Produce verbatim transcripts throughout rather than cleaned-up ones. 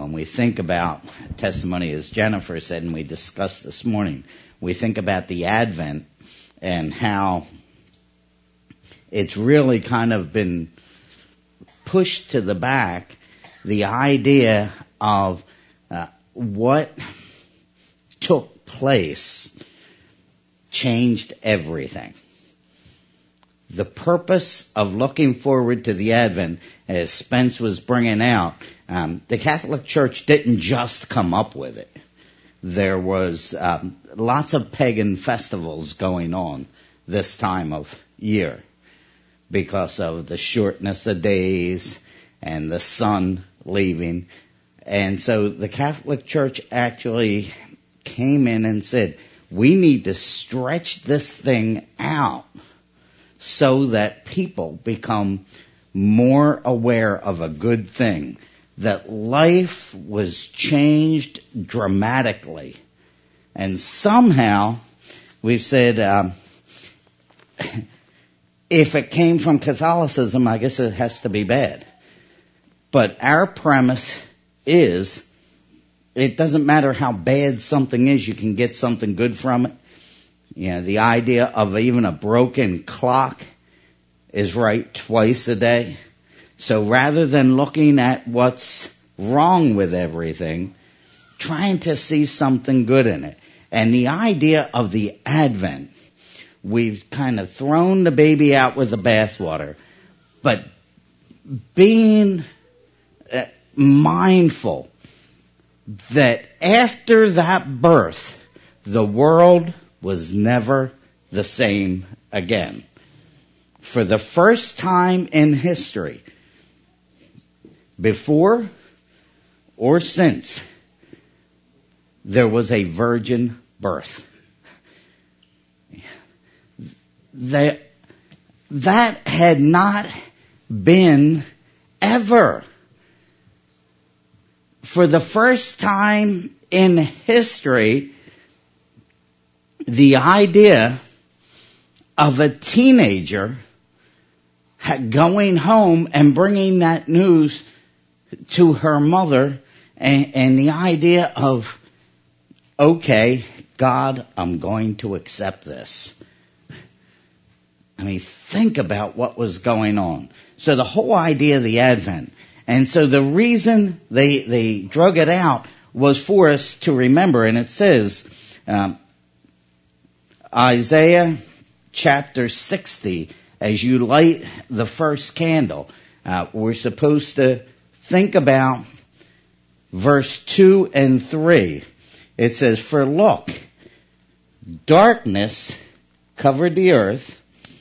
when we think about testimony, as Jennifer said, and we discussed this morning, we think about the Advent and how it's really kind of been pushed to the back, the idea of uh, what took place changed everything. The purpose of looking forward to the Advent, as Spence was bringing out, um, the Catholic Church didn't just come up with it. There was um, lots of pagan festivals going on this time of year because of the shortness of days and the sun leaving. And so the Catholic Church actually came in and said, we need to stretch this thing out so that people become more aware of a good thing, that life was changed dramatically. And somehow we've said, um, if it came from Catholicism, I guess it has to be bad. But our premise is, it doesn't matter how bad something is, you can get something good from it. You know, the idea of even a broken clock is right twice a day. So rather than looking at what's wrong with everything, trying to see something good in it. And the idea of the Advent, we've kind of thrown the baby out with the bathwater, but being uh, mindful that after that birth, the world was never the same again. For the first time in history, before or since, there was a virgin birth. That, that had not been ever. For the first time in history, the idea of a teenager going home and bringing that news to her mother, and, and the idea of, okay, God, I'm going to accept this. I mean, think about what was going on. So the whole idea of the Advent, and so the reason they they drug it out was for us to remember, and it says, um, Isaiah chapter sixty, as you light the first candle, uh, we're supposed to think about verse two and three. It says, for look, darkness covered the earth.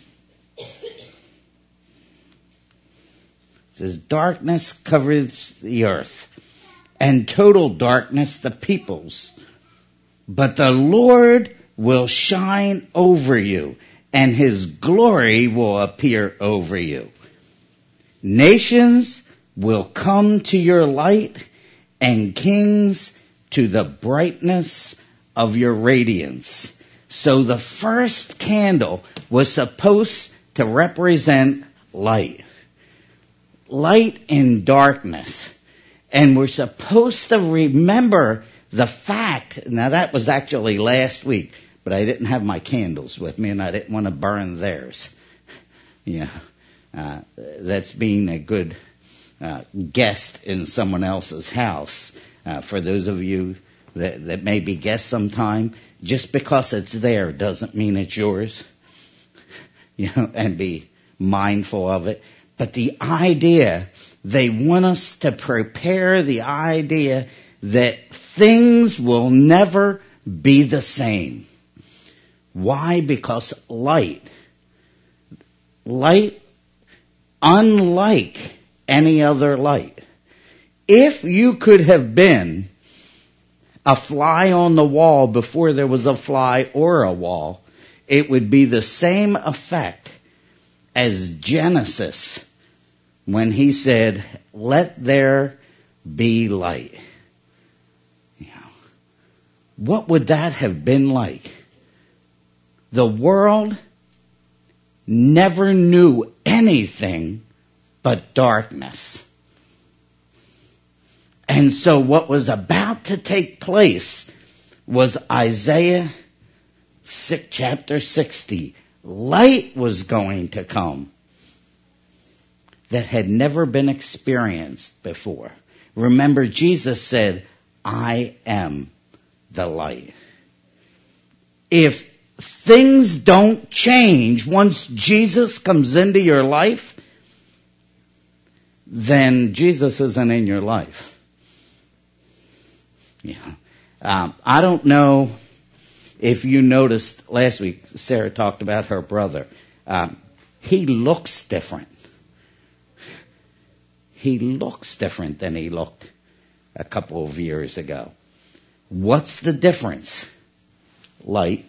It says, darkness covers the earth, and total darkness the peoples. But the Lord will shine over you, and his glory will appear over you. Nations will come to your light, and kings to the brightness of your radiance. So the first candle was supposed to represent light. Light in darkness. And we're supposed to remember the fact, now that was actually last week, but I didn't have my candles with me and I didn't want to burn theirs. Yeah, uh, that's being a good uh, guest in someone else's house. Uh, for those of you that, that may be guests sometime, just because it's there doesn't mean it's yours. You know, and be mindful of it. But the idea, they want us to prepare the idea that things will never be the same. Why? Because light, light, unlike any other light. If you could have been a fly on the wall before there was a fly or a wall, it would be the same effect as Genesis when he said, let there be light. You know, what would that have been like? The world never knew anything but darkness. And so what was about to take place was Isaiah six, chapter sixty. Light was going to come that had never been experienced before. Remember, Jesus said, I am the light. If things don't change once Jesus comes into your life, then Jesus isn't in your life. Yeah. Um, I don't know if you noticed last week, Sarah talked about her brother. Um, he looks different. He looks different than he looked a couple of years ago. What's the difference? Light.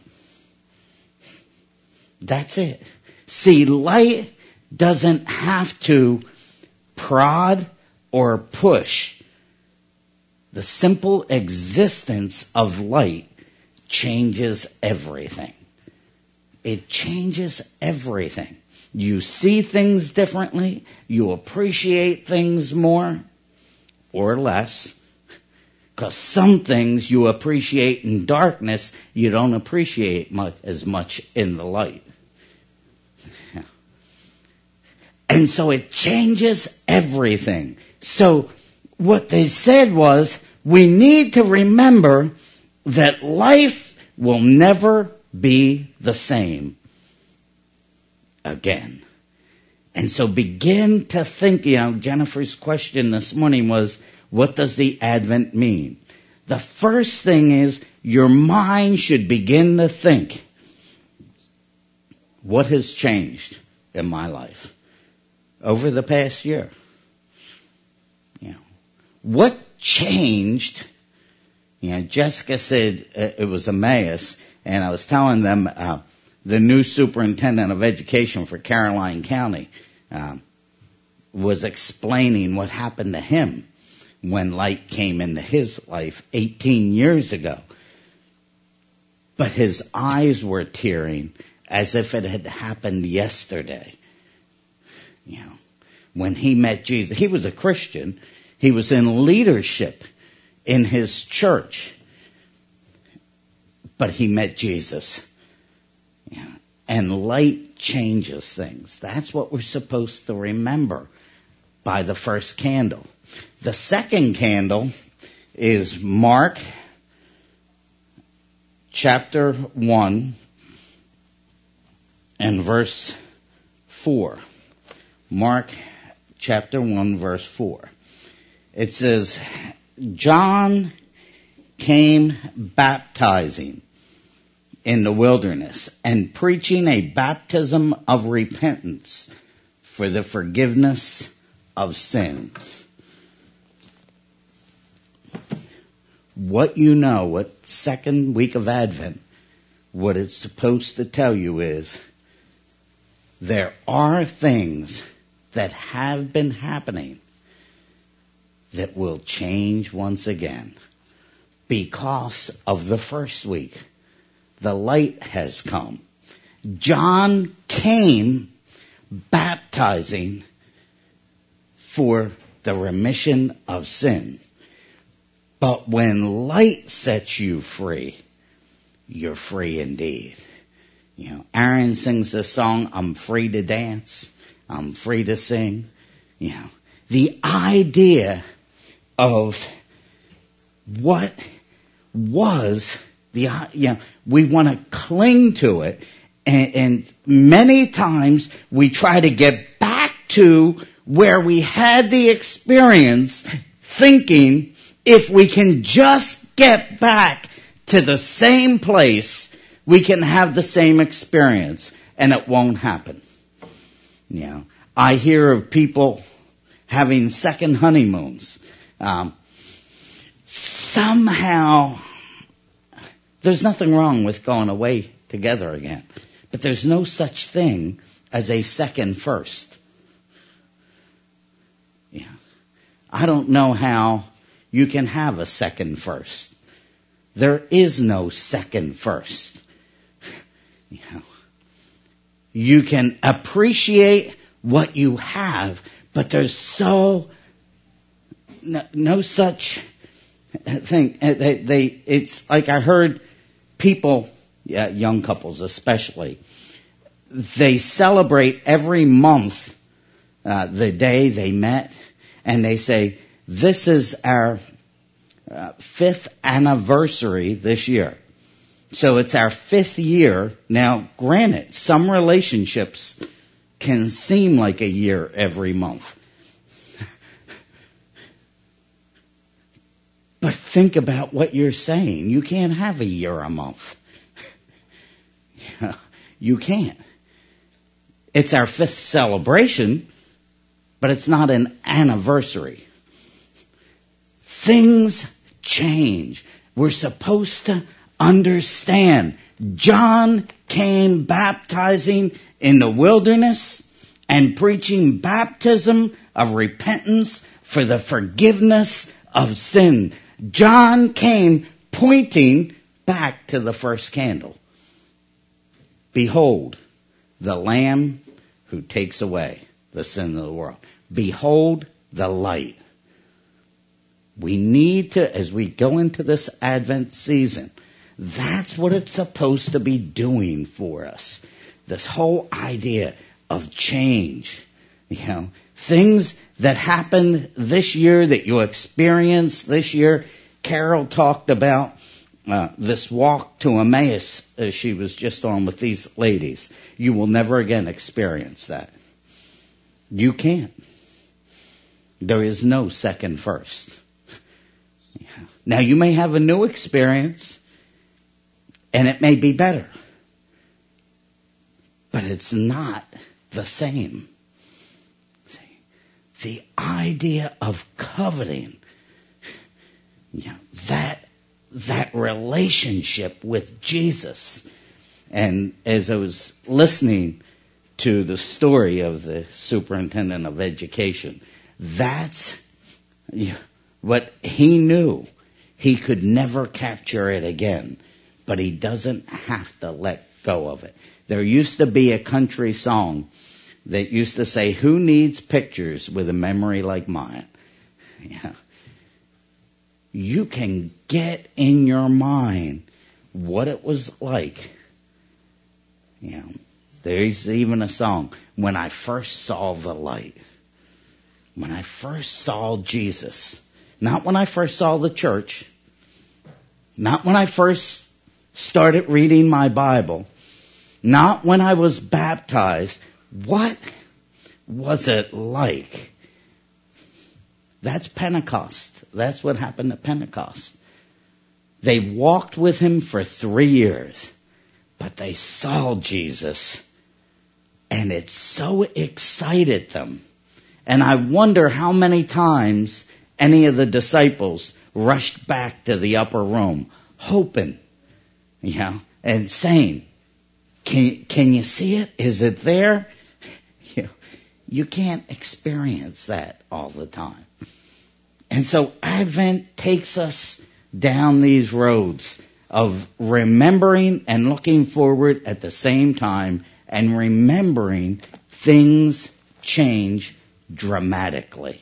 That's it. See, light doesn't have to prod or push. The simple existence of light changes everything. It changes everything. You see things differently. You appreciate things more or less. Because some things you appreciate in darkness, you don't appreciate much, as much in the light. And so it changes everything. So what they said was, we need to remember that life will never be the same again. And so begin to think, you know, Jennifer's question this morning was, what does the Advent mean? The first thing is, your mind should begin to think, what has changed in my life over the past year? You know, what changed? You know, Jessica said uh, it was Emmaus, and I was telling them uh, the new superintendent of education for Caroline County um, was explaining what happened to him when light came into his life eighteen years ago. But his eyes were tearing as if it had happened yesterday. You know, when he met Jesus, he was a Christian. He was in leadership in his church. But he met Jesus. You know, and light changes things. That's what we're supposed to remember by the first candle. The second candle is Mark chapter one and verse four. Mark chapter one, verse four. It says, John came baptizing in the wilderness and preaching a baptism of repentance for the forgiveness of sins. What you know, what second week of Advent, what it's supposed to tell you is, there are things that have been happening that will change once again because of the first week. The light has come. John came baptizing for the remission of sin. But when light sets you free, you're free indeed. You know, Aaron sings this song, I'm free to dance, I'm free to sing. You know, the idea of what was the, you know, we want to cling to it, and, and many times we try to get back to where we had the experience, thinking if we can just get back to the same place, we can have the same experience, and it won't happen. You know, I hear of people having second honeymoons. Um, somehow, there's nothing wrong with going away together again, but there's no such thing as a second first. Yeah, I don't know how you can have a second first. There is no second first. You know, you can appreciate what you have, but there's so no, no such thing. They, they, it's like I heard people, yeah, young couples especially, they celebrate every month uh, the day they met, and they say, this is our uh, fifth anniversary this year. So it's our fifth year. Now, granted, some relationships can seem like a year every month. But think about what you're saying. You can't have a year a month. You can't. It's our fifth celebration, but it's not an anniversary. Things change. We're supposed to understand. John came baptizing in the wilderness and preaching baptism of repentance for the forgiveness of sin. John came pointing back to the first candle. Behold, the Lamb who takes away the sin of the world. Behold, the light. We need to, as we go into this Advent season, that's what it's supposed to be doing for us. This whole idea of change. You know, things that happened this year, that you experienced this year. Carol talked about uh, this walk to Emmaus as she was just on with these ladies. You will never again experience that. You can't. There is no second first. Yeah. Now, you may have a new experience, and it may be better. But it's not the same. See, the idea of coveting, you know, that, that relationship with Jesus. And as I was listening to the story of the superintendent of education, that's you know, what he knew. He could never capture it again. But he doesn't have to let go of it. There used to be a country song that used to say, who needs pictures with a memory like mine? Yeah. You can get in your mind what it was like. You know, there's even a song, when I first saw the light. When I first saw Jesus. Not when I first saw the church. Not when I first started reading my Bible. Not when I was baptized. What was it like? That's Pentecost. That's what happened at Pentecost. They walked with him for three years, but they saw Jesus, and it so excited them. And I wonder how many times any of the disciples rushed back to the upper room, hoping, you know, and saying, can, can you see it? Is it there? You know, you can't experience that all the time. And so Advent takes us down these roads of remembering and looking forward at the same time, and remembering things change dramatically.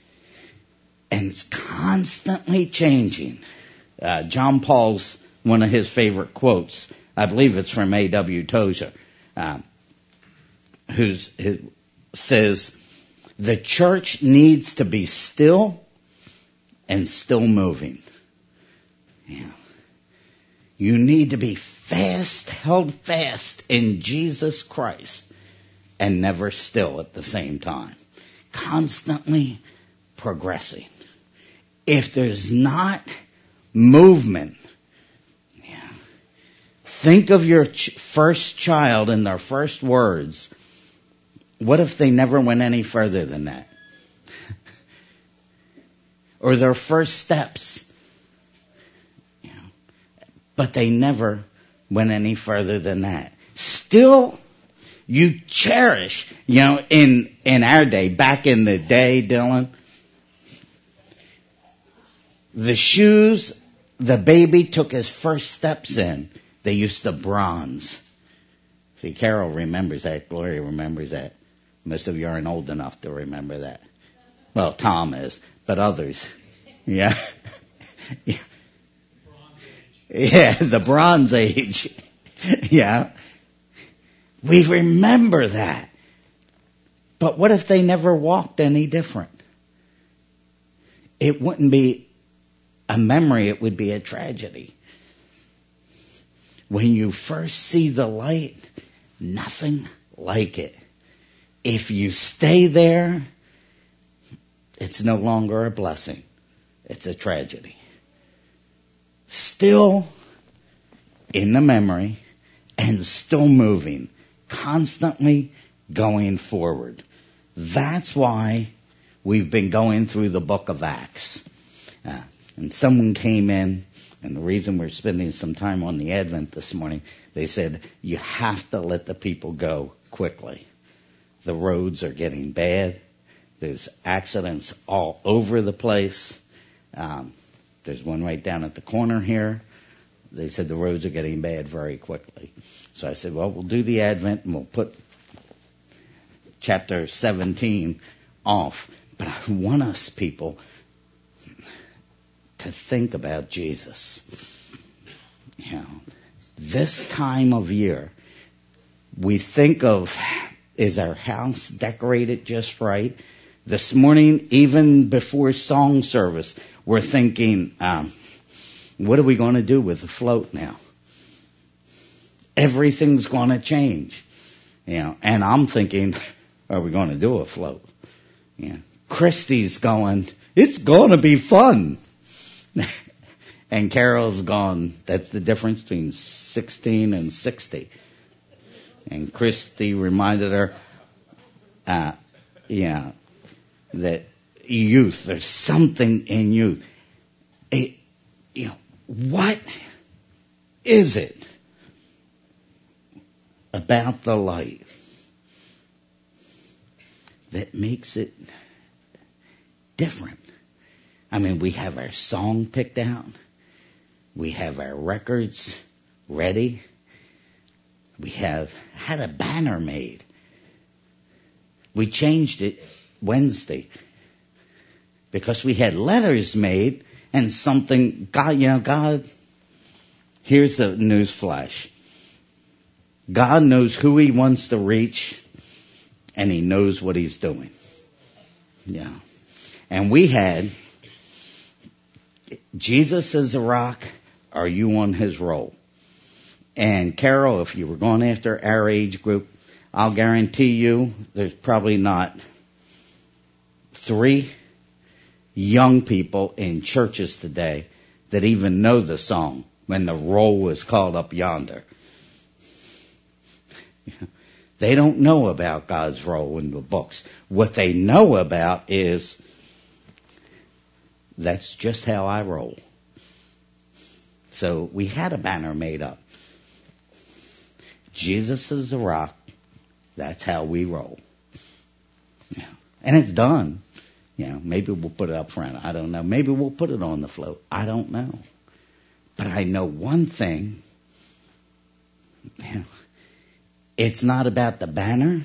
And it's constantly changing. Uh, John Paul's, one of his favorite quotes, I believe it's from A W Tozer, um, who says, the church needs to be still and still moving. Yeah. You need to be fast, held fast in Jesus Christ, and never still at the same time. Constantly progressing. If there's not movement, yeah, think of your ch- first child and their first words. What if they never went any further than that? Or their first steps. You know, but they never went any further than that. Still, you cherish, you know, in, in our day, back in the day, Dylan, the shoes the baby took his first steps in, they used to bronze. See, Carol remembers that. Gloria remembers that. Most of you aren't old enough to remember that. Well, Tom is, but others. Yeah. Yeah. Yeah, the Bronze Age. Yeah. We remember that. But what if they never walked any different? It wouldn't be a memory, it would be a tragedy. When you first see the light, nothing like it. If you stay there, it's no longer a blessing. It's a tragedy. Still in the memory and still moving, constantly going forward. That's why we've been going through the book of Acts. Uh, and someone came in, and the reason we're spending some time on the Advent this morning, they said, you have to let the people go quickly. The roads are getting bad. There's accidents all over the place. Um, there's one right down at the corner here. They said the roads are getting bad very quickly. So I said, well, we'll do the Advent and we'll put chapter seventeen off. But I want us, people, to think about Jesus. You know, this time of year, we think of, is our house decorated just right? This morning, even before song service, we're thinking, um, what are we going to do with the float now? Everything's going to change. You know, and I'm thinking, are we going to do a float? Yeah. Christy's going, it's going to be fun. And Carol's gone, that's the difference between sixteen and sixty. And Christy reminded her, uh, yeah, that youth, there's something in youth. It, you know, what is it about the light that makes it different? I mean, we have our song picked out. We have our records ready. We have had a banner made. We changed it Wednesday because we had letters made and something, God, you know, God, here's the news flash. God knows who he wants to reach and he knows what he's doing. Yeah. And we had, Jesus is a rock, are you on his roll? And Carol, if you were going after our age group, I'll guarantee you there's probably not three young people in churches today that even know the song when the roll is called up yonder. They don't know about God's roll in the books. What they know about is that's just how I roll. So we had a banner made up. Jesus is the rock. That's how we roll. Yeah. And it's done. You know, maybe we'll put it up front. I don't know. Maybe we'll put it on the float. I don't know. But I know one thing. You know, it's not about the banner.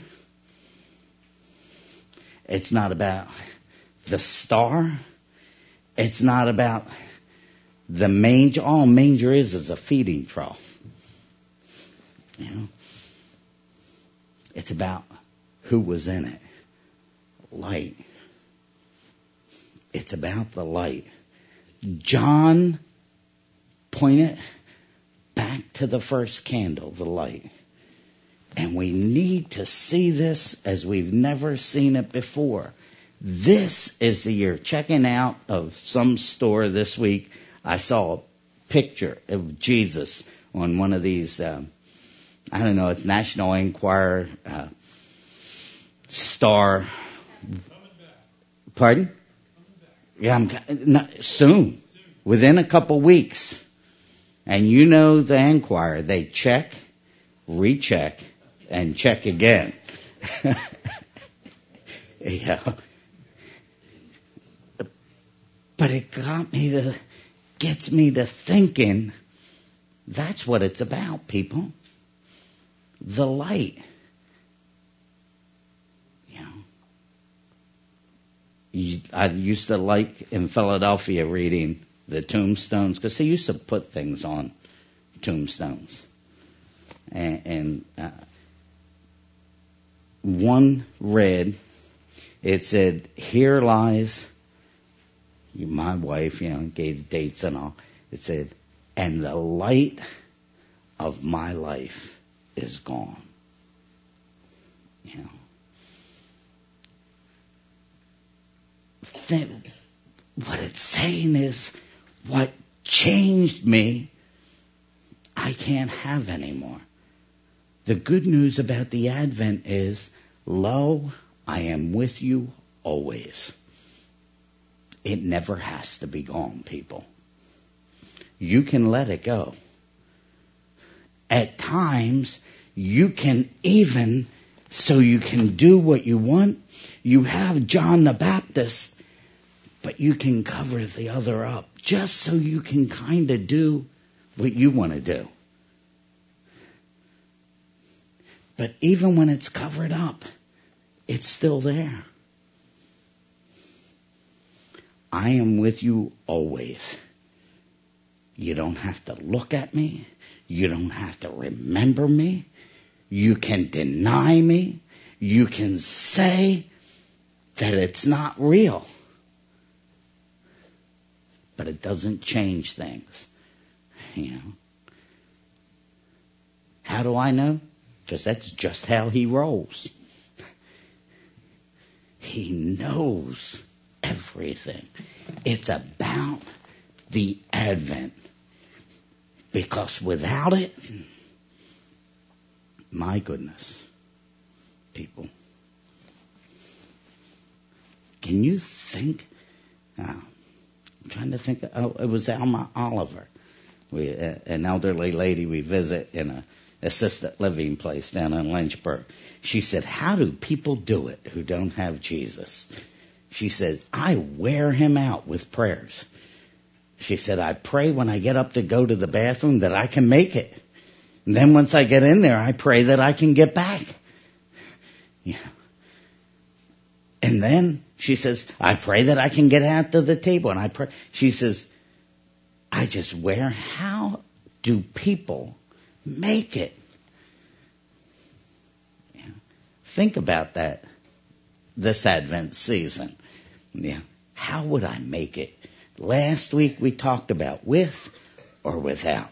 It's not about the star. It's not about the manger. All manger is is a feeding trough. You know, it's about who was in it. Light. It's about the light. John pointed back to the first candle, the light. And we need to see this as we've never seen it before. This is the year. Checking out of some store this week, I saw a picture of Jesus on one of these, um, I don't know, it's National Enquirer, uh, Star. Pardon? Yeah, I'm not, soon, within a couple weeks. And you know the Enquirer, they check, recheck, and check again. Yeah. But it got me to, gets me to thinking, that's what it's about, people. The light. You know, I used to like in Philadelphia reading the tombstones because they used to put things on tombstones. And, and uh, one read, it said, "Here lies my wife," you know, gave dates and all. It said, "And the light of my life is gone." You know. Then what it's saying is, what changed me, I can't have anymore. The good news about the Advent is, lo, I am with you always. It never has to be gone, people. You can let it go. At times, you can even, so you can do what you want, you have John the Baptist, but you can cover the other up, just so you can kind of do what you want to do. But even when it's covered up, it's still there. I am with you always. You don't have to look at me. You don't have to remember me. You can deny me. You can say that it's not real. But it doesn't change things. You know. How do I know? Because that's just how he rolls. He knows everything. It's about the Advent. Because without it, my goodness, people, can you think? Uh, I'm trying to think. Oh, it was Alma Oliver, we, uh, an elderly lady we visit in a assisted living place down in Lynchburg. She said, "How do people do it who don't have Jesus?" She said, "I wear him out with prayers." She said, "I pray when I get up to go to the bathroom that I can make it. And then once I get in there, I pray that I can get back." Yeah. And then she says, "I pray that I can get out to the table." And I pray. She says, "I just wear." How do people make it? Yeah. Think about that this Advent season. Yeah. How would I make it? Last week we talked about with or without.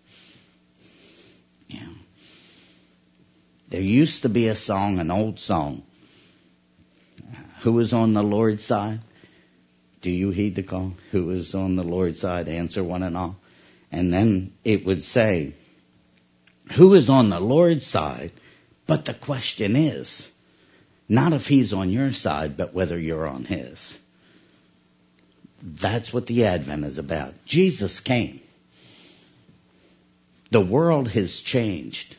Yeah. There used to be a song, an old song. Who is on the Lord's side? Do you heed the call? Who is on the Lord's side? Answer one and all. And then it would say, who is on the Lord's side? But the question is, not if he's on your side, but whether you're on his. That's what the Advent is about. Jesus came. The world has changed.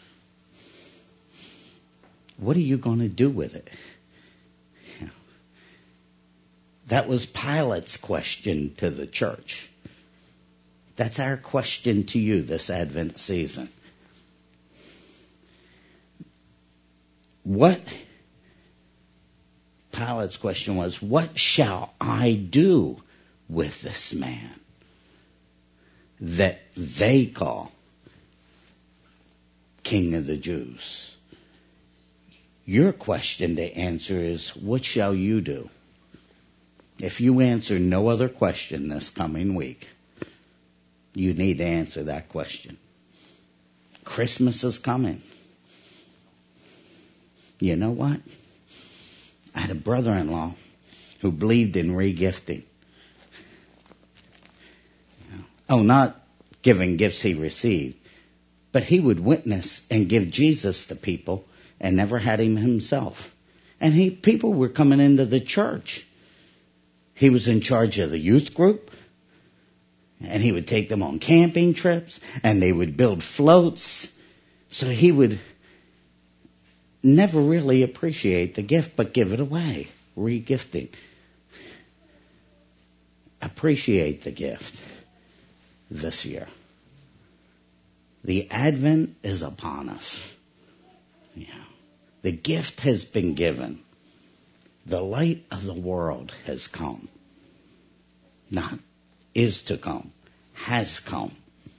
What are you going to do with it? Yeah. That was Pilate's question to the church. That's our question to you this Advent season. What? Pilate's question was, what shall I do with this man that they call King of the Jews? Your question to answer is, what shall you do? If you answer no other question this coming week, you need to answer that question. Christmas is coming. You know what? I had a brother-in-law who believed in regifting. Oh, not giving gifts he received, but he would witness and give Jesus to people and never had him himself. And he, people were coming into the church. He was in charge of the youth group, and he would take them on camping trips, and they would build floats. So he would never really appreciate the gift, but give it away. Regifting. Appreciate the gift this year. The Advent is upon us. Yeah. The gift has been given. The light of the world has come. Not is to come, has come.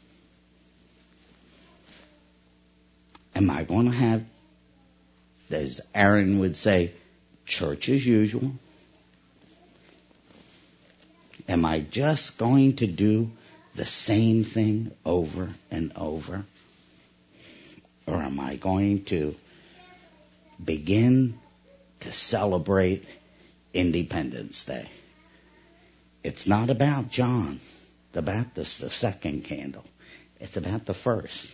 Am I going to have, as Aaron would say, church as usual? Am I just going to do the same thing over and over? Or am I going to begin to celebrate Independence Day? It's not about John the Baptist, the second candle. It's about the first.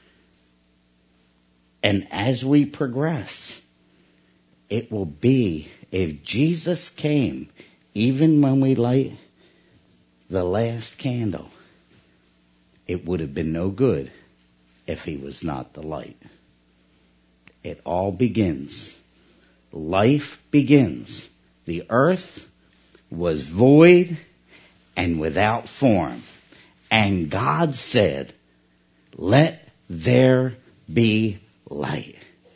And as we progress, it will be, if Jesus came, even when we light the last candle, it would have been no good if he was not the light. It all begins. Life begins. The earth was void and without form. And God said, let there be light.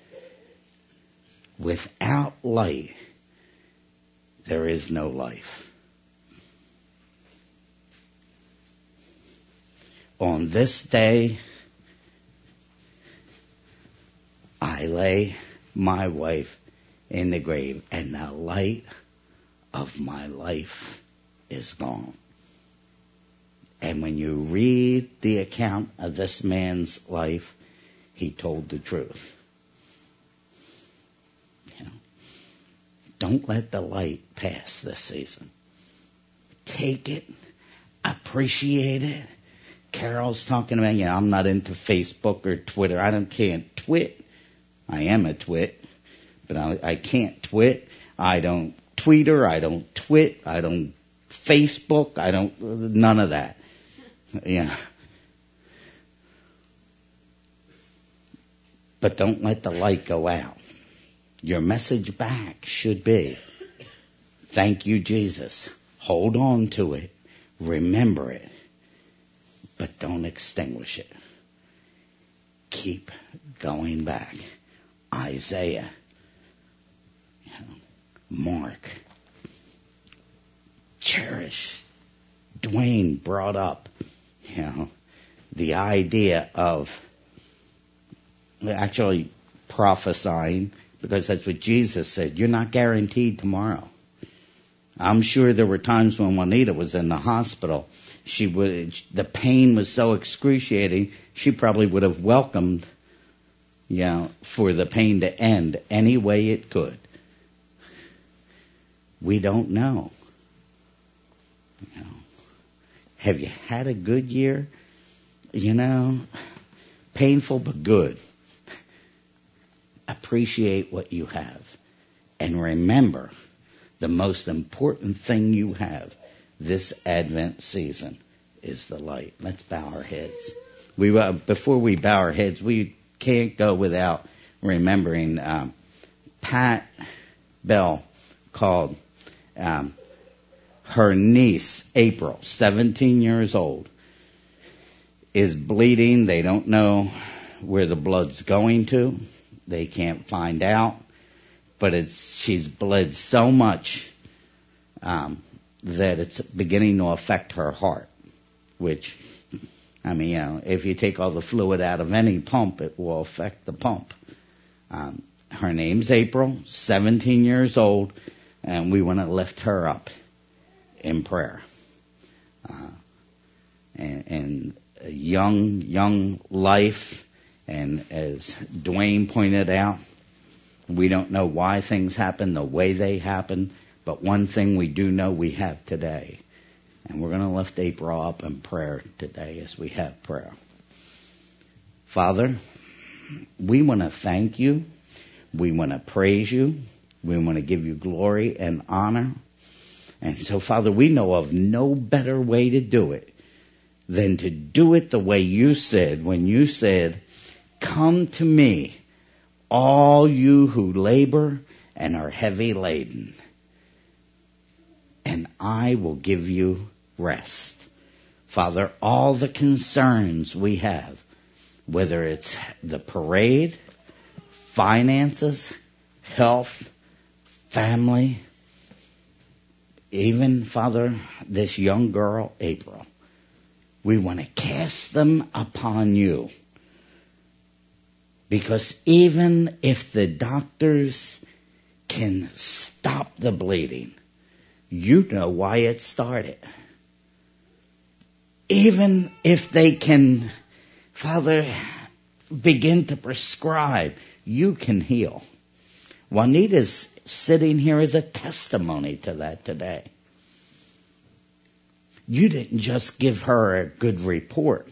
Without light, there is no life. On this day, I lay my wife in the grave, and the light of my life is gone. And when you read the account of this man's life, he told the truth. You know, don't let the light pass this season. Take it, appreciate it. Carol's talking about, you know, I'm not into Facebook or Twitter. I don't can't twit. I am a twit, but I, I can't twit. I don't Twitter. I don't twit. I don't Facebook. I don't, none of that. Yeah. But don't let the light go out. Your message back should be, thank you, Jesus. Hold on to it. Remember it. But don't extinguish it. Keep going back. Isaiah, you know, Mark, cherish. Dwayne brought up, you know, the idea of actually prophesying, because that's what Jesus said. You're not guaranteed tomorrow. I'm sure there were times when Juanita was in the hospital, she would, the pain was so excruciating, she probably would have welcomed, you know, for the pain to end any way it could. We don't know. You know, have you had a good year? You know, painful but good. Appreciate what you have. And remember, the most important thing you have this Advent season is the light. Let's bow our heads. We uh, before we bow our heads, we can't go without remembering um, Pat Bell called um, her niece, April, seventeen years old, is bleeding. They don't know where the blood's going to. They can't find out. But it's she's bled so much um, that it's beginning to affect her heart, which, I mean, you know, if you take all the fluid out of any pump, it will affect the pump. Um, her name's April, seventeen years old, and we want to lift her up in prayer. Uh, and, and a young, young life, and as Dwayne pointed out, we don't know why things happen the way they happen, but one thing we do know we have today. And we're going to lift April up in prayer today as we have prayer. Father, we want to thank you. We want to praise you. We want to give you glory and honor. And so, Father, we know of no better way to do it than to do it the way you said when you said, come to me, all you who labor and are heavy laden, and I will give you rest. Father, all the concerns we have, whether it's the parade, finances, health, family, even, Father, this young girl, April, we want to cast them upon you. Because even if the doctors can stop the bleeding, you know why it started. Even if they can, Father, begin to prescribe, you can heal. Juanita's sitting here as a testimony to that today. You didn't just give her a good report.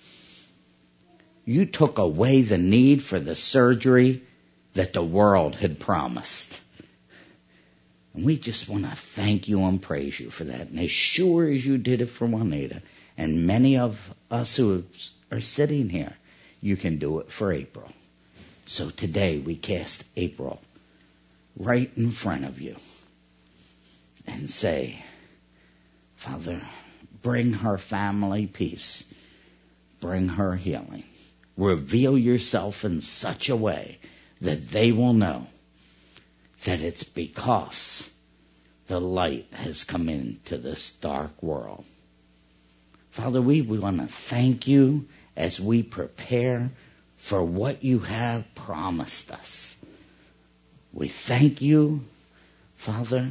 You took away the need for the surgery that the world had promised. And we just want to thank you and praise you for that. And as sure as you did it for Juanita, and many of us who are sitting here, you can do it for April. So today we cast April right in front of you and say, Father, bring her family peace. Bring her healing. Reveal yourself in such a way that they will know that it's because the light has come into this dark world. Father, we, we want to thank you as we prepare for what you have promised us. We thank you, Father,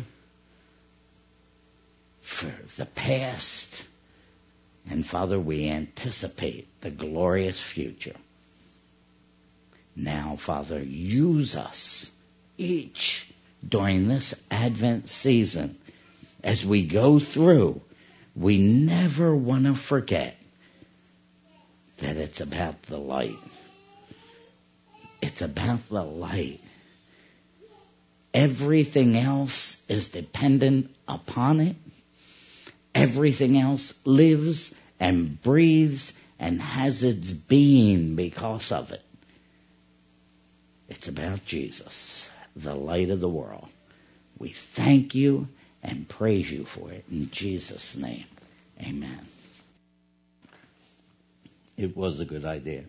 for the past. And Father, we anticipate the glorious future. Now, Father, use us each during this Advent season as we go through. We never want to forget that it's about the light. It's about the light. Everything else is dependent upon it. Everything else lives and breathes and has its being because of it. It's about Jesus, the light of the world. We thank you and praise you for it. In Jesus' name, amen. It was a good idea.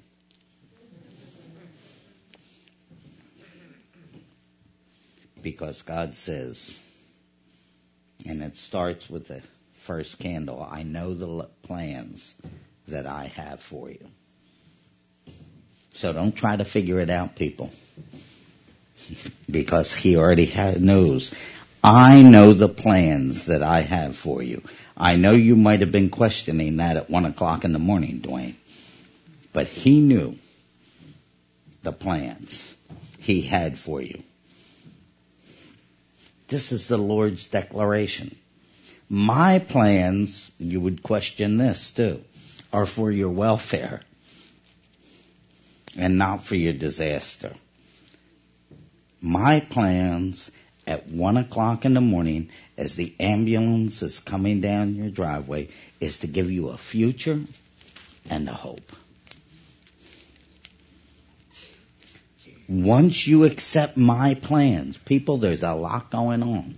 Because God says, and it starts with the first candle, I know the plans that I have for you. So don't try to figure it out, people. Because he already ha- knows. I know the plans that I have for you. I know you might have been questioning that at one o'clock in the morning, Dwayne. But he knew the plans he had for you. This is the Lord's declaration. My plans, you would question this too, are for your welfare and not for your disaster. My plans at one o'clock in the morning as the ambulance is coming down your driveway is to give you a future and a hope. Once you accept my plans, people, there's a lot going on.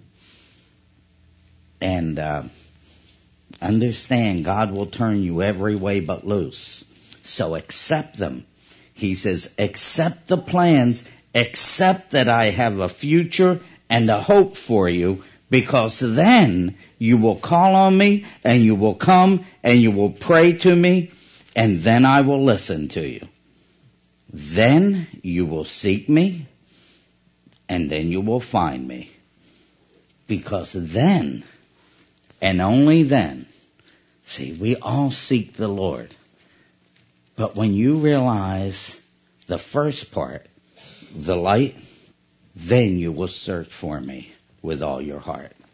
And uh, understand God will turn you every way but loose. So accept them. He says, accept the plans, accept that I have a future and a hope for you, because then you will call on me and you will come and you will pray to me, and then I will listen to you. Then you will seek me, and then you will find me. Because then, and only then, see, we all seek the Lord. But when you realize the first part, the light, then you will search for me with all your heart.